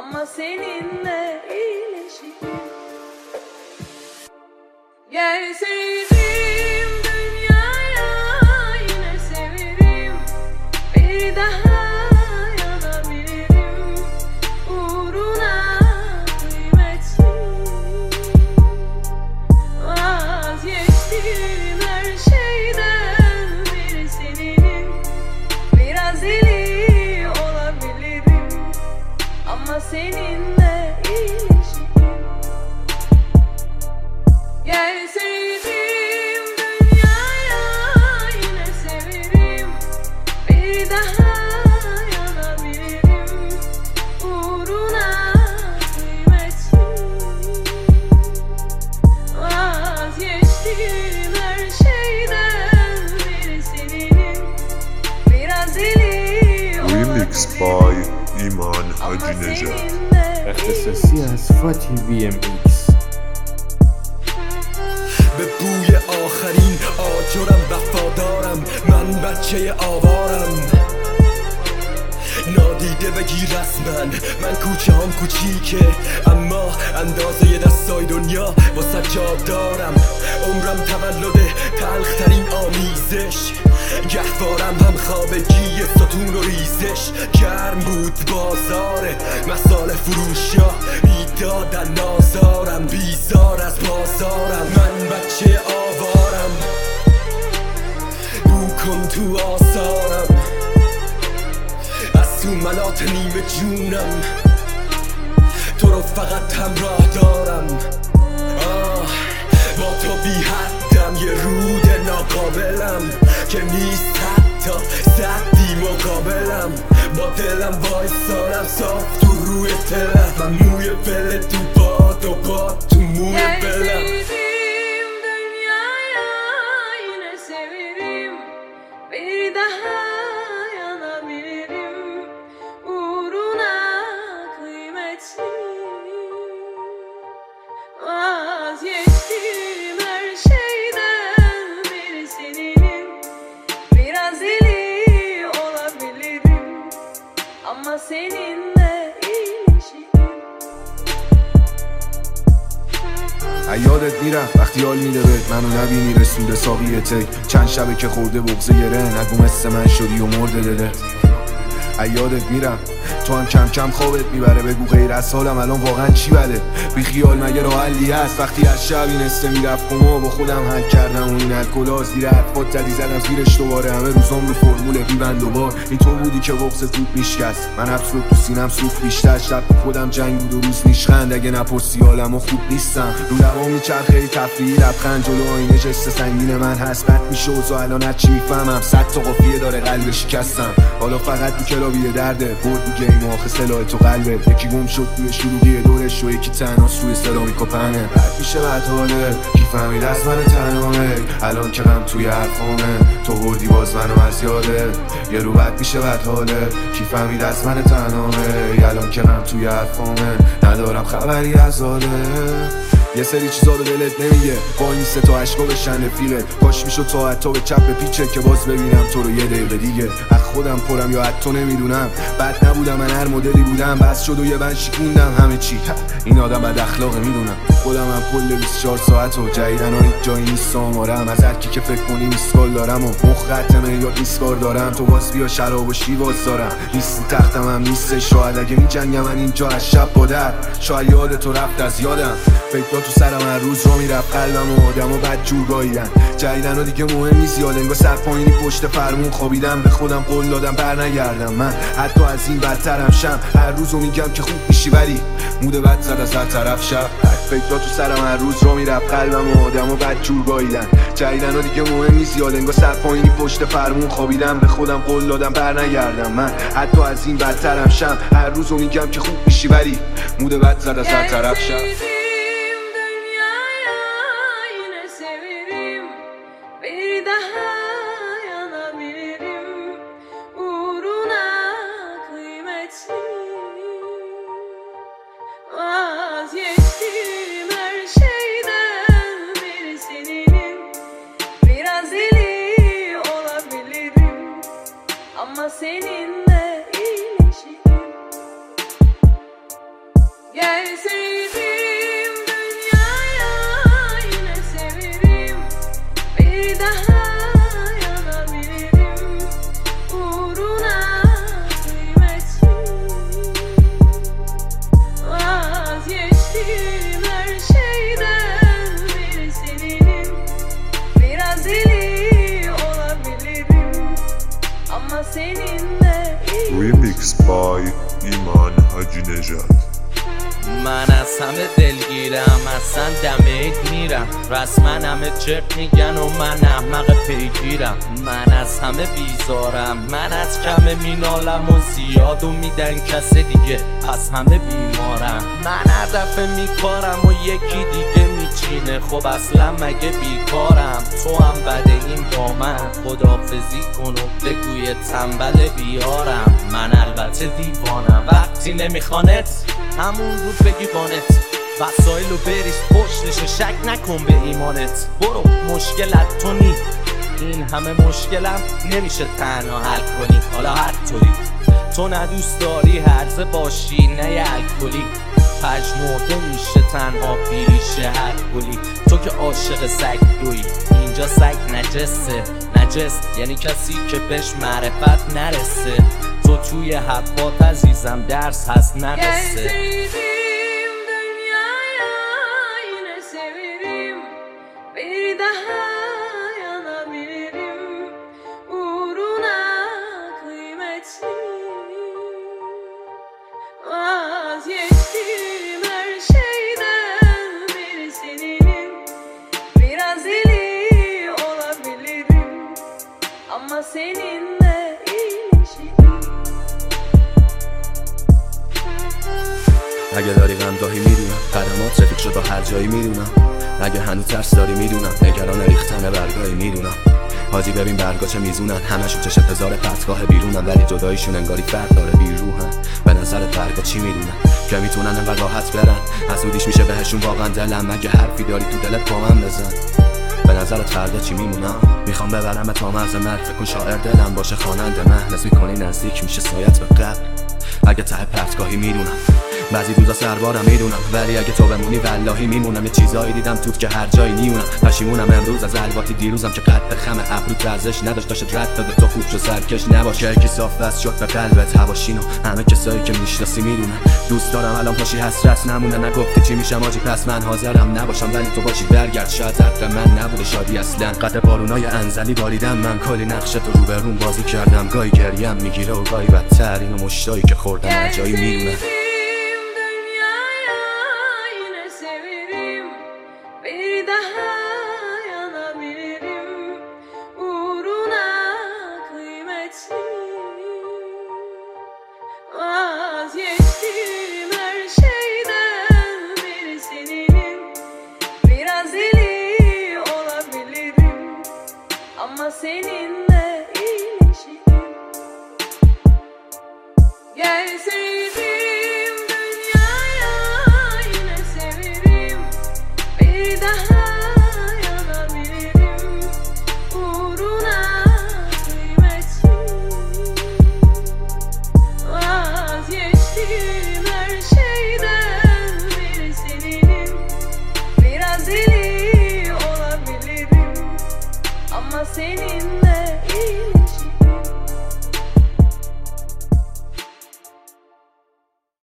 ama seninle iyileşirim. Gelseydim dünyaya yine severim, bir daha yanabilirim uğruna kıymetliyim. Vazgeçtim her şeyden, biri seninim, biraz deli olabilirim ama seninle iyileşirim. Gelseydim dünyaya yine severim, bir daha yanabilirim uğruna kıymetliyim. Vazgeçtim her şeyden, biri seninim, biraz deli Remix by İman Hacı Necat. اختصاصی از فاتی BMX. به بوی آخرین آجرم وفادارم، من بچه آوارم. نادیده بگیر رسمن، من کوچه هم کوچیکه اما اندازه دستای دنیا واسه جا دارم. عمرم تولد تلخترین آمیزش، گهوارم هم خوابگی ستون و ریزش. گرم بود بازار مسال فروشا، میدادن نازارم، بیزار از بازارم. من بچه آوارم، بو کن تو آثارم، از تو ملات نیمه جونم، تو رو فقط همراه دارم. با تو بی حدم، یه رود ناقابلم که نیست حتی سدی مقابلم. با دلم وایسارم صاف تو روی تلم، من موی پله تو باد و باد تو موی پلم. Gelseydim dünyaya yine severim, bir daha yanabilirim uğruna kıymetliyim. Vazgeçtim her şeyden, biri seninim, biraz deli olabilirim ama seninle iyileşirim. یادت میرم وقتی حال میده بهت منو نبینی رسونده ساقی تک. چند شبه که خورده بغض گره، نگو مثل من شدی و مرده دلت. یادت میرم تو هم کم کم خوابت میبره، بگو غیر از حالم الان واقعا چی بده. بی خیال مگه راه حلی هست وقتی از شب این استه میرفت و با خودم حل کردم و این الکلا زیر حرفات زدی زدم زیرش دوباره. همه روزام رو فرمول بیبند دوبار، این تو بودی که بغض زود میشکست. من حبس رو تو سینم سوخت بیشتر، شب خودم جنگ بود و روز نیشخند. اگه نپرسی حالم و خوب نیستم، رو لبام میچرخه تفریحی لبخند، جلو آینه جست سنگین من هست. بد میشه اوضاع الان هرچی میفهمم، 100 تا قافیه داره قلب شکستم. حالا فقط تو کلابی درده، برد تو گیم آخه سلاح تو قلبه. یکی گم شد توی شلوغی دورش و یکی تنهاست روی سرامیک و پهنه. بد میشه بد حاله، کی فهمید از من تنهامه، الان که غم توی حرفامه. تو بردی باز منو از یاده، یه رو بد میشه بد حاله، کی فهمید از من تنهامه، الان که غم توی حرفامه. ندارم خبری از حاله، یه سری چیزا رو دلت نمیگه، با این سه تا عشقا بشن رفیقت. کاش میشد تا حتی به چپ پیچه که باز ببینم تو رو یه دقیقه دیگه. از خودم پرم یا حتی نمیدونم، بد نبودم من هر مدلی بودم، بس شد و یه بند شکوندم همه چی. این آدم بد اخلاقه میدونم، خودم هم کل 24 ساعت و جدیدن ها هیچ جایی نیست آمارم. از هر کی که فکر کنی میسکال دارم و مخ قطمه یا ایسکار دارم. تو باز بیا شراب و شیواز دارم، نیست تختم هم نیستش. شاید اگه میجنگم من اینجا از شب با در، شاید یاد تو رفت از یادم. فکر تو سرم هر روز رو میرفت قلبم و آدم و بد جور گاییدن. جدیدن ها دیگه مهم نیست، یاد انگار سر پایینی پشت فرمون خوابیدم. به خودم قول دادم بر نگردم، من حتی از این بدترم شم. هر روز رو میگم که خوب میشی ولی مود بد زد از هر طرف شب. فکر تو سرم هر روز رو میرفت قلبم و آدم و بد جور گاییدن. جدیدن ها دیگه مهم نیست، یاد انگار سر پایینی پشت فرمون خوابیدم. به خودم قول دادم بر نگردم، من حتی از این بدترم شم. هر روز رو میگم که خوب میشی ولی مود بد زد از هر طرف شب. Bir daha yanabilirim uğruna kıymetliyim. Vazgeçtim her şeyden, biri seninim, biraz deli olabilirim ama seninle iyileşirim. نژاد. من از همه دلگیرم، اصلا دمید میرم، رسما همه چرت میگن و من احمق پیگیرم. من از همه بیزارم، من از کم مینالم و زیادو میدن کس دیگه، پس همه بیمارم. من هر دفعه میکارم و یکی دیگه میچینه، خب اصلا مگه بیکارم؟ تو هم بده این با من، خداحافظی کن و بگوی تنبل بیارم. من البته دیوانم، وقتی نمیخوانت همون رو بگی بانت، وسایلو بریز پشتش، شک نکن به ایمانت. برو مشکلت تو نی، این همه مشکلم نمیشه تنها حل کنی. حالا هر طوری تو ندوست داری هرزه باشی نه الکلی، پژمرده میشه تنها پیریشه هر گلی. تو که عاشق سگ دوی، اینجا سگ نجسه. نجس یعنی کسی که بهش معرفت نرسه. تو توی حبات عزیزم درس هست نرسه. Gezdirdim dünyaya, yine severim. Bir daha yanabilirim. Uğruna kıymetliyim. Vazgeçtim her şeyden, biri seninim. Biraz deli olabilirim, ama seninle iyileşirim. اگه داری غمگاهی میدونم، قدمات رفیق شد تا هر جایی میدونم. اگه هنوز ترس داری میدونم، نگران ریختن برگاهی میدونم. حاجی ببین برگا چه میزونن، همشون چشم هزار پرتگاه بیرونن، ولی جداییشون انگاری فرق داره بیروحن. به نظرت برگا چی میدونن که میتونن انقدر راحت برن؟ حسودیش میشه بهشون واقعا دلم. اگه حرفی داری تو دلت با من بزن. به نظرت فردا چی میمونم؟ میخوام ببرم تا مرز مرگ، فکر کن شاعر دلم باشه خواننده من. نسل میکنی نزدیک میشه سایت به قبل. اگه ته پرتگاهی میدونم، بعضی روزا سربارم میدونم، ولی اگه تو بمونی والله میمونم. یه چیزایی دیدم توت که هر جایی نیونم. پشیمونم امروز از الواتی دیروزم که قد خم ابرو ارزش نداشت، داشت رد داده تو خوب شو سرکش نباش. یکی صاف بس شد به قلبت هواشینو، همه کسایی که میشناسی میدونن. دوست دارم الان پاشی حسرت نمونه، نگفتی چی میشم آجی پس من حاضرم نباشم، ولی تو باشی برگرد. شاید حق من نبوده شادی اصلا، قطع بارونای انزلی باریدم من، کلی نقش تو رو به روم بازی کردم. گاهی گریم میگیره و گاهی بدتر، اینو مشتایی که خوردم هر جایی میدونن. Bir daha yanabilirim. Uğruna kıymetliyim. Vazgeçtim her şeyden, biri seninim. Biraz deli olabilirim, ama seninle iyileşirim. Gelseydim dünyaya, yine severim. Bir daha yanabilirim. Uğruna kıymetliyim. Vazgeçtim her şeyden, biri seninim. Biraz deli olabilirim, ama seninle